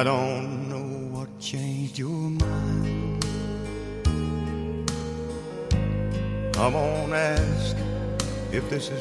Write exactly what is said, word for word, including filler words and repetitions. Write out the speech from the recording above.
I don't know what changed your mind. Come on, ask if this is